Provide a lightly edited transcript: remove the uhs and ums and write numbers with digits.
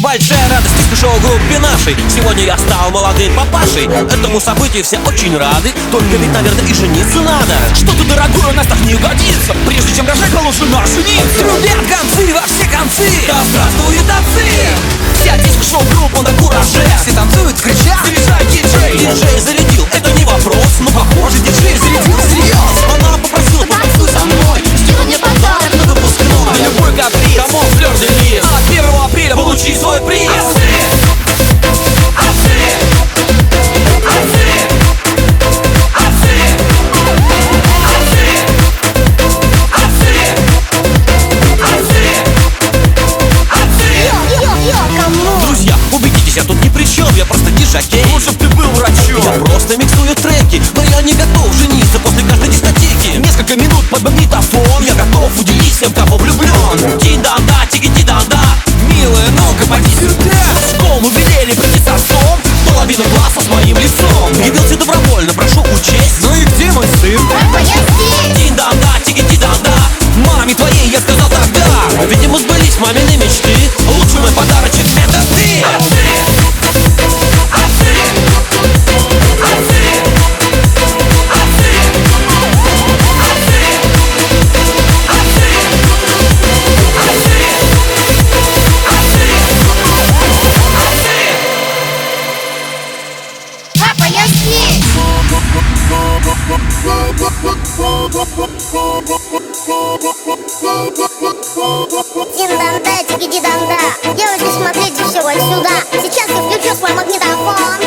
Большая радость из шоу-группе нашей. Сегодня я стал молодым папашей. Этому событию все очень рады. Только ведь, наверное, и жениться надо. Что-то дорогое у нас так не годится. Прежде чем рожать, положено жениться. Трубят концы во все концы. Да здравствует отцы. Вся диско-шоу-группа на кураже. Все танцуют, кричат, заряжает диджей. Диджей зарядил, это не вопрос. Но похоже, диджей зарядил всерьез. Она попросила потанцуй со мной. Сегодня подарок на выпускной. На любой каприз, Камон, флёр де лис. а 1 апреля Получи свой приз. Друзья, убедитесь, я тут ни при чем, я просто дижакей. Лучше б ты был врачом. Я просто миксую треки, но я не готов жениться после каждой дискотеки. Несколько минут под магнитофон. Я готов удивить всем, кого влюблен. Тин-дан-да, тики-ти-дан-да. Милая, ну-ка, поди сюда. В школу велели прийти с отцом. Половина класса с моим лицом. Явился добровольно, прошу учесть. Ну и где мой сын? Папа, я здесь. Тин-дан-да, тики-ти-дан-да. Маме твоей я сказал тогда. Видимо, сбылись мамины мечты. Лучший мой подарочек — это ты. Папа, я здесь. Дин-дан-да, тики-ди-дан-да. Девочки, смотрите все вот сюда. Сейчас я включу свой магнитофон.